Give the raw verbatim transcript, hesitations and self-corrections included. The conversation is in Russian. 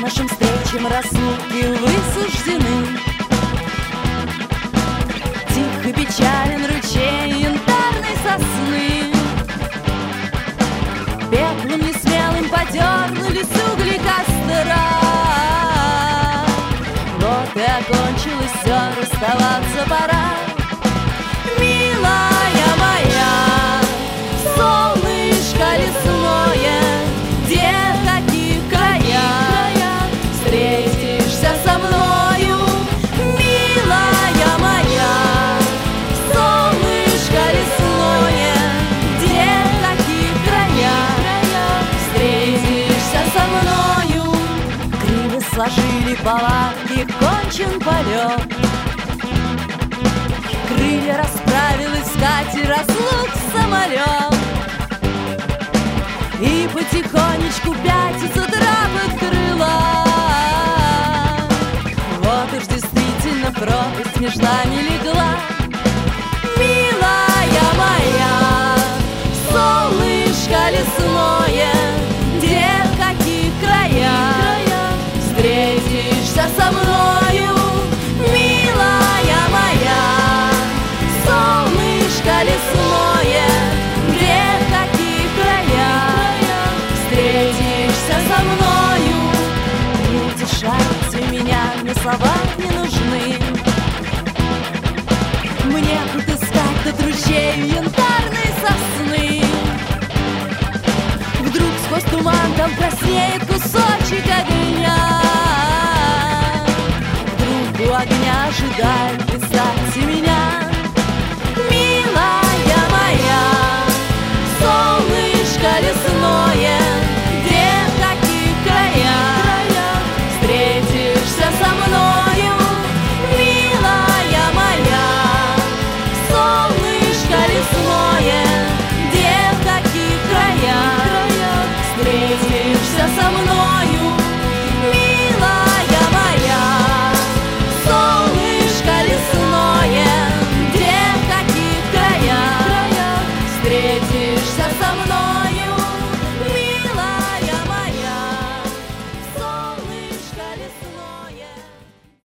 Нашим встречам разлуки высуждены. Тих и печален ручей янтарной сосны. Пеплом несмелым подернулись угли костра. Вот и окончилось все, расставаться пора. Милая моя, солнышко лесное, где, в каких краях встретишься со мною? Милая моя, солнышко лесное, где, в каких краях встретишься со мною? Криво сложили палатки, кончен полет. Крылья расправил искатель разлук самолет. И потихонечку пятится трап крыла. Вот уж действительно пропасть между нами легла. Милая моя, солнышко лесное, где, в каких краях встретишься со мною? Милая моя, солнышко лесное, где, в каких краях встретишься со мною? Не утешайте меня, мне слова не нужны. Мне тут искать тот ручей янтарной сосны. Вдруг сквозь туман там краснеет кусочек огня. Вдруг у огня ожидает, представьте меня. Милая моя, солнышко лесное, где, в каких краях встретишься со мною? Милая моя, солнышко лесное, где, в каких краях встретишься со мною?